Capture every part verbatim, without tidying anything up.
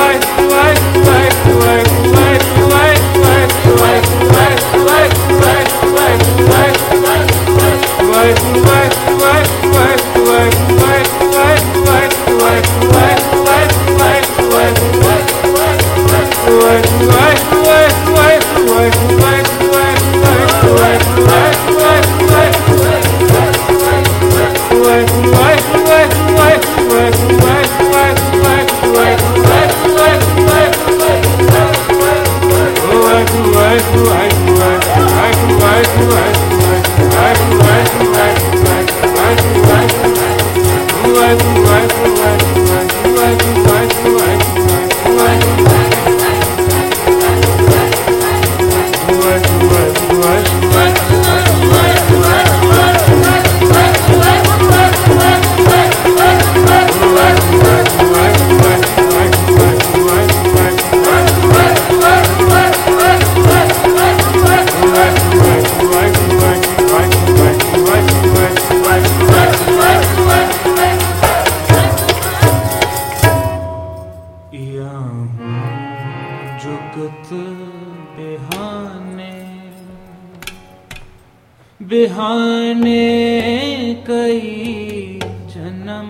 बिहाने कई जन्म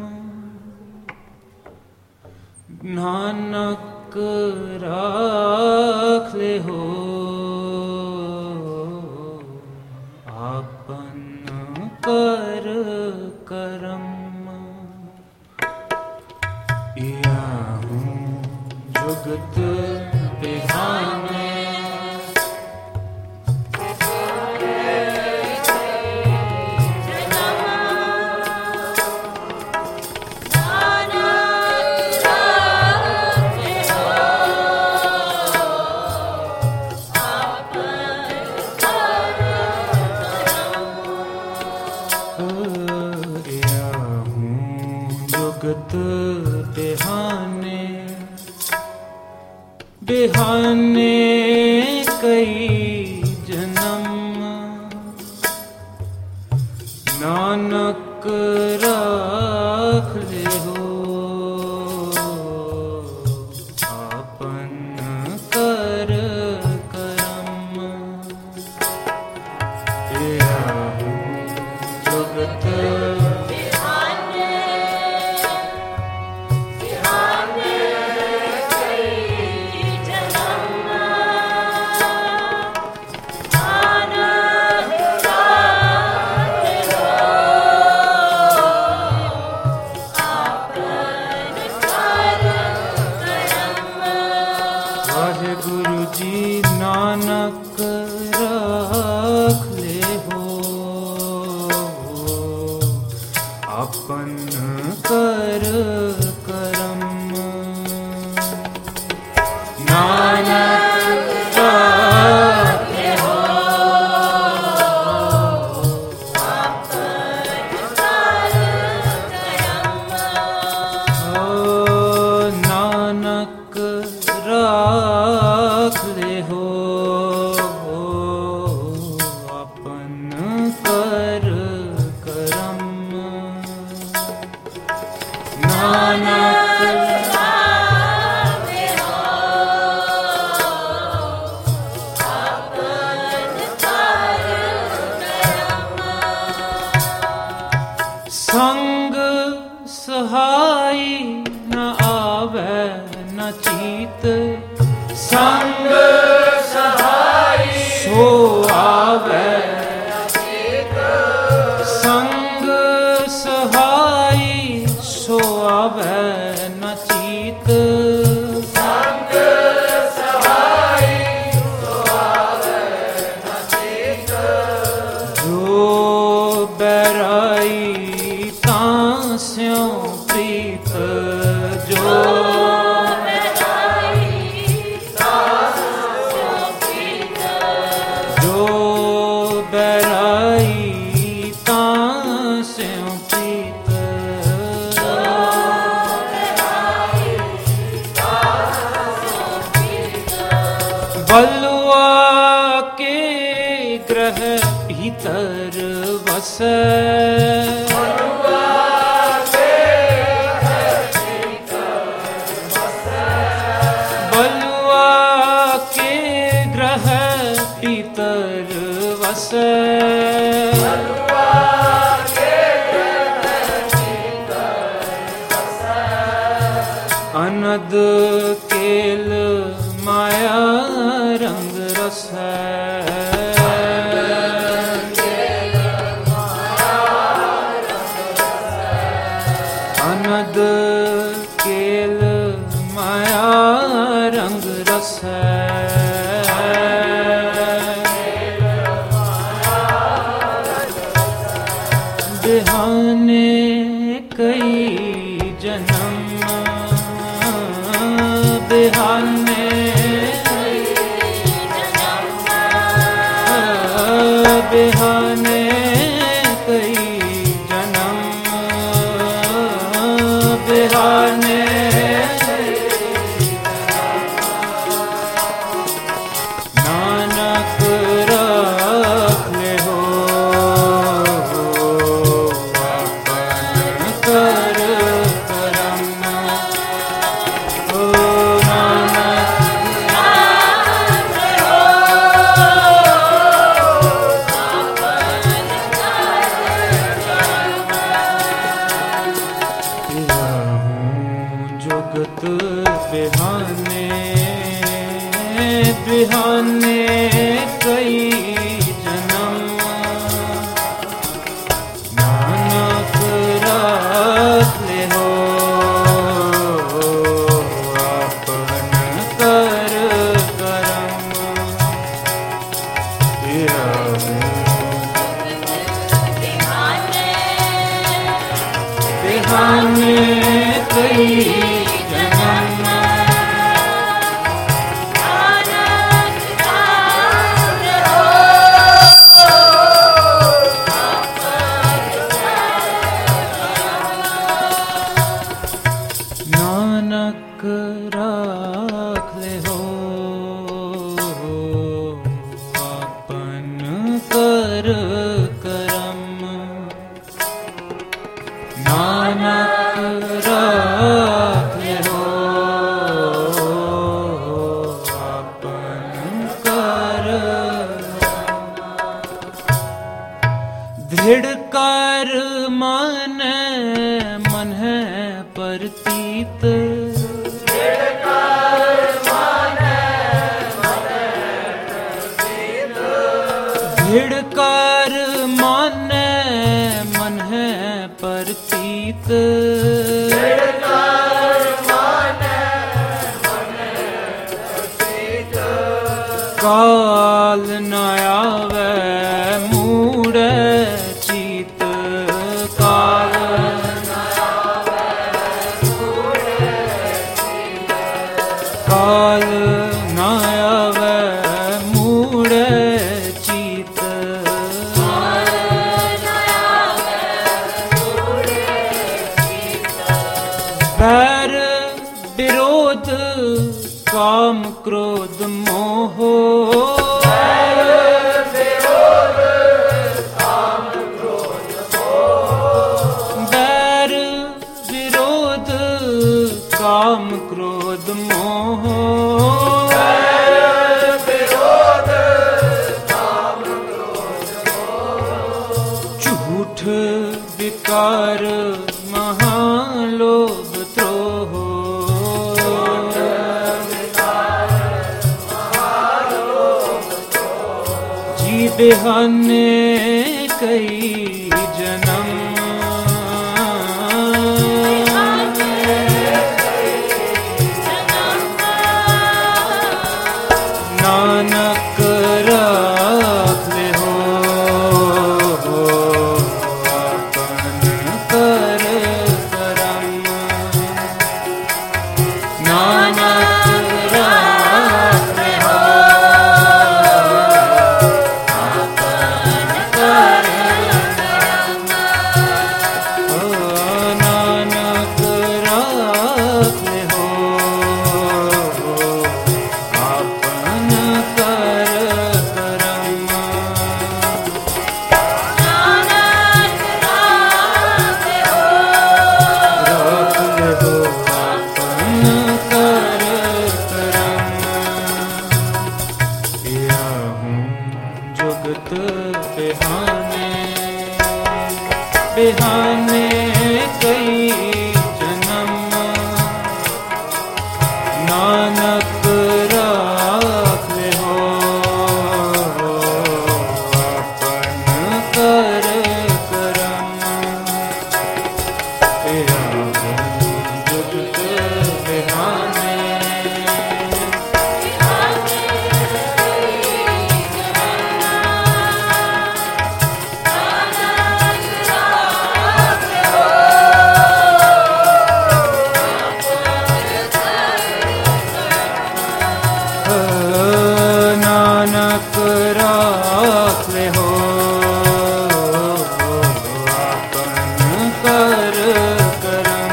नानक राख ले हो आपन कर करम या हूँ जुगत बिहाने बिहाने बिहाने कई जन्म नानक राख ले हो आपन कर करम या जुगत गुरु जी नानक राख ले हो अपन कर करम नानक राख ले हो अपन कर करम ओ नानक राख ले हो अपन कर करम नानक राख ले हो अपन कर करम संग सहाई न आवे न चीत संग सहाई सो आवे संग सहाई सो आवे न चीत संग सहाई सो आवे न चीत जो बैराई तां स्यों प्रीत जो बलुआ के ग्रह भीतर बसे बलुआ के ग्रह भीतर बसे अनद केल माया रंग रस अनद केल माया रंग रस बिहाने कई जन्म बिहाने बिहाने कई जन्म बिहाने नानक रख ले हो अपन कर करम ओ जुगत बिहाने बिहाने कई जन्म नानक रख ले हो अपन कर करम बिहाने कई जन्म नानक राख ले हो अपन कर करम नानक राख ले हो अपन कर दृढ़ कर मन मन है प्रतीत दृढ़ कर मन मन है प्रतीत काल न आवे मूढ़ चित काल काल न आवे मूढ़ चित बैर विरोध काम क्रोध मोह बैर विरोध काम क्रोध मोह झूठ विकार महालोभ द्रोह जी बिहाने कई जन्म नानक राख ले हो अपन कर करम नानक राख ले हो अपन कर करम ओ नानक राख ले हो अपन कर नानक राखे हो अपन कर करम तेरा जुगत बिहाने नानक राखे हो अपन कर करम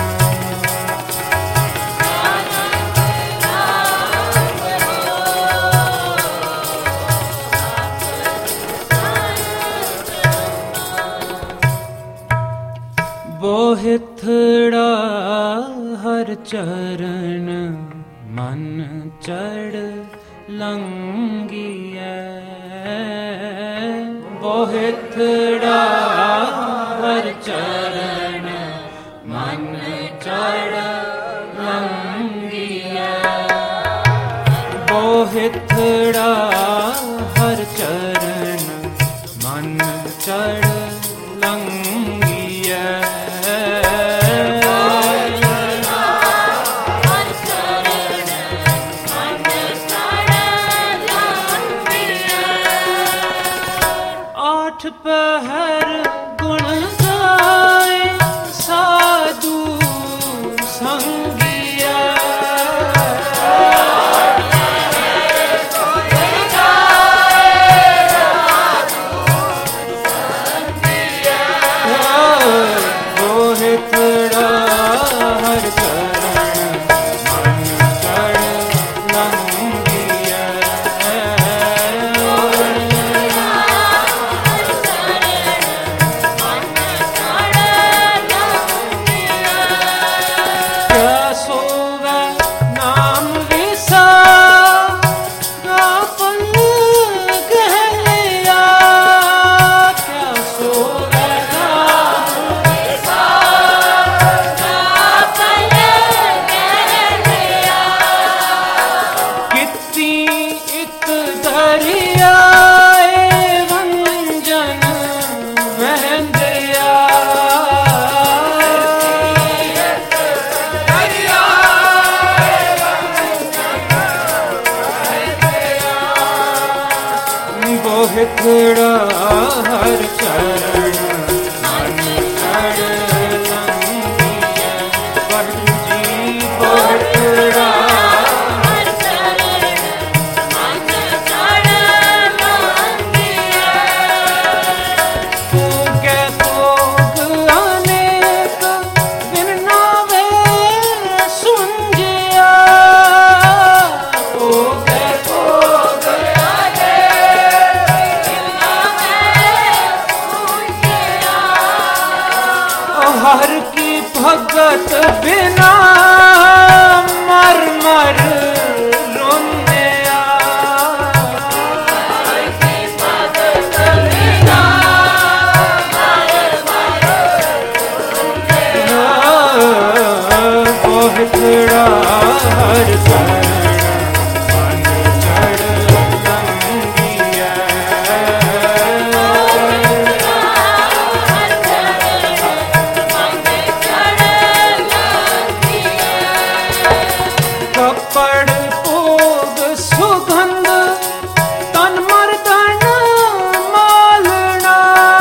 बोहिथड़ा हर चरण मन चढ़ लंगिए बोहिथड़ा हर चरण मन चढ़ लंगिए बोहिथड़ा हर चरण मन चढ़ लंगिए पहर गुण गाए साधु संगिया बोहिथड़ा हर चरण मन चढ़ लंगिया बोहिथड़ा हर चरण मन चढ़ लंगिए जी बोहिथड़ा हर चरण मन चढ़ लंगिए के भोग अनेक बिन नावे सुंजिया हर की भगत बिना मर मर रोंदिया हर की भगत बिना मर मर रोंदिया बोहिथड़ा हर चरण मन चढ़ लंगिए कपड़ पोग सुगंध तन मर्दन मालना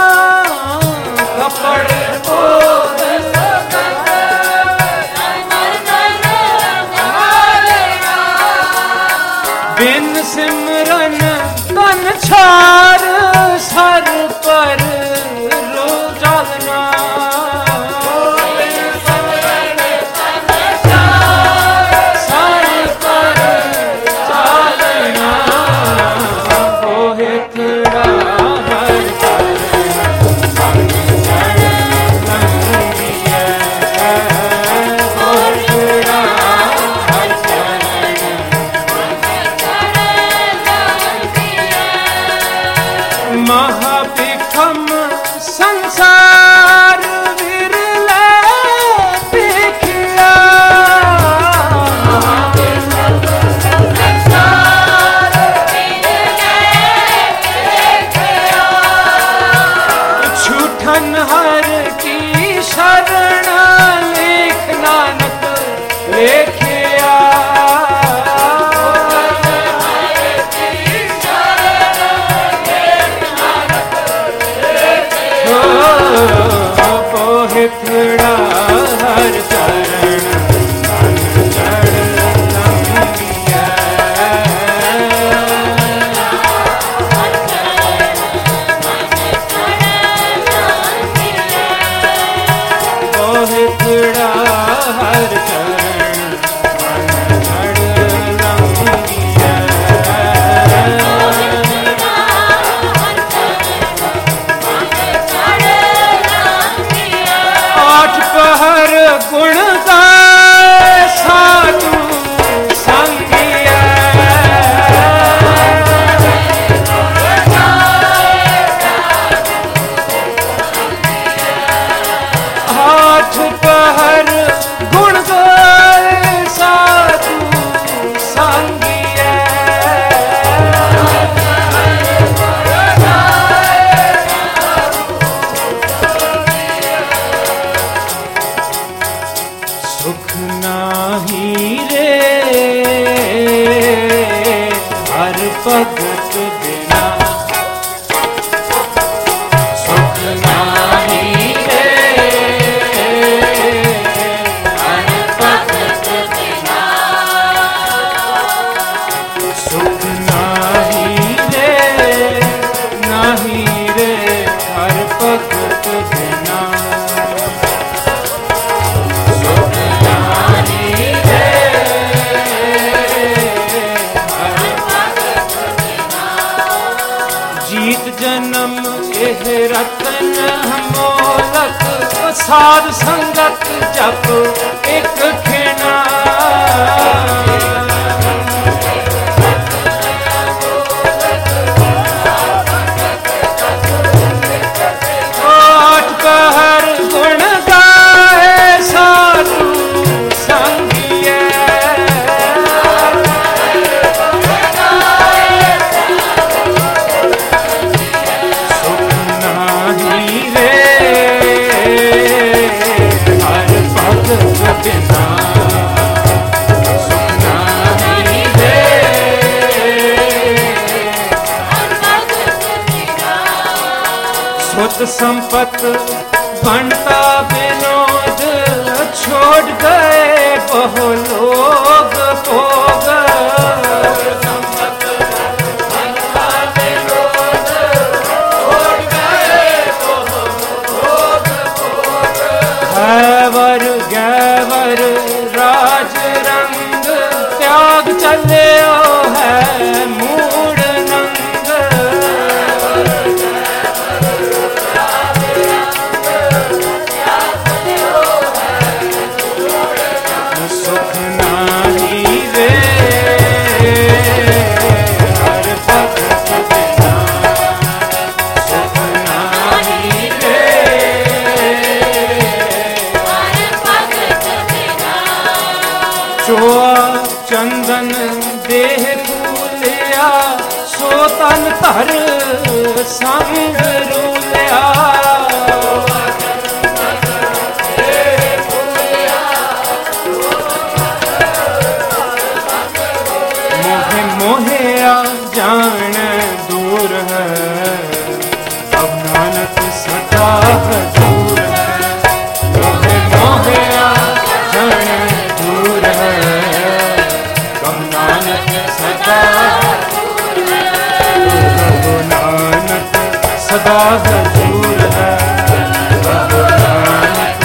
कपड़ पोग सुगंध तन मर्दन मालना बिन सिमरन तन छार सर पर रो जालना संगिया सुख नाही रे हर भगत बिना सुख नाही रे हर भगत बिना सुख नाही रे नाही रे हर भगत बिना जीत जन्म एह रतन मोलक साध संगत जप एक खिना आठ पहर गुण गाए साधु संगिया सुत संपत बनता विनोद छोड़ गए बहु लोग भोग हैवर गैवर राज रंग त्याग चले है मूड नंग सुख नाही रे हर भगत बिना सुख नाही रे चोआ चंदन देह फूलिया सो तन धर संग रूलिया मोहे मोहिया जान दूर है अब नानक सदा दूर है मोहे मोहिया जान दूर है अब नानक सदा अब नानक सदा दूर है अब नानक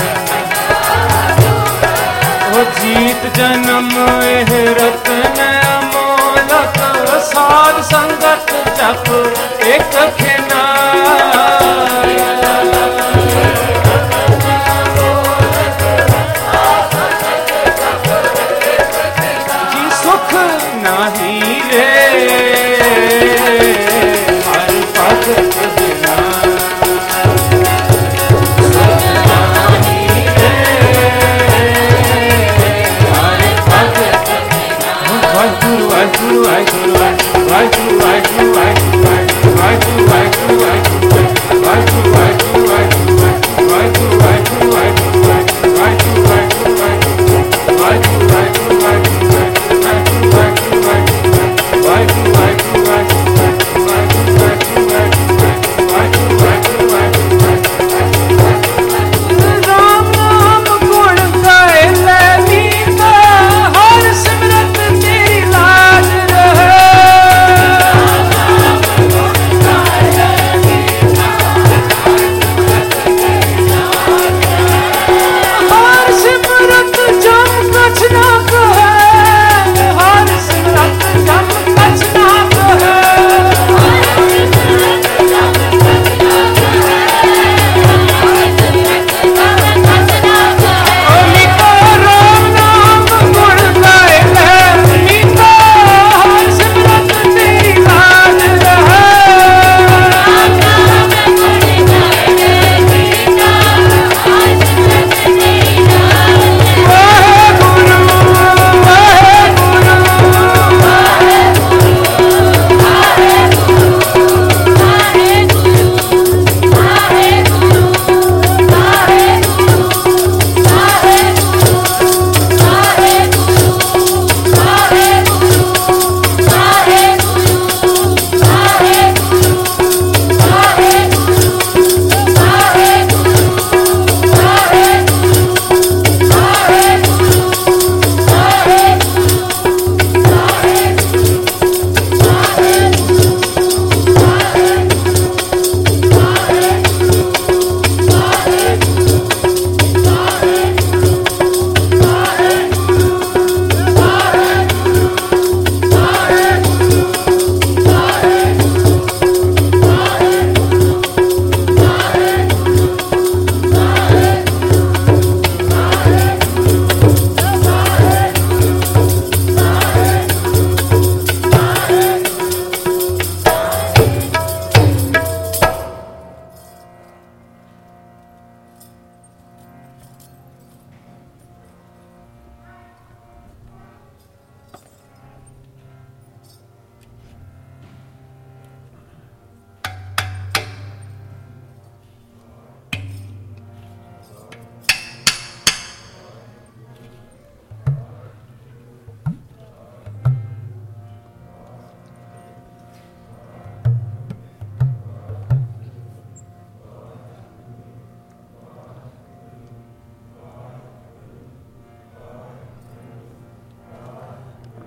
ओ जीत जन्म एह रतन मोलक साध संगत जप एक खिना जी सुख नाही रे हर भगत बिना वाहिगुरु वाहिगुरु वाहिगुरु वाहिगुरु वाहिगुरु वाहिगुरु वाहिगुरु वाहिगुरु वाहिगुरु वाहिगुरु वाहिगुरु वाहिगुरु वाहिगुरु वाहिगुरु वाहिगुरु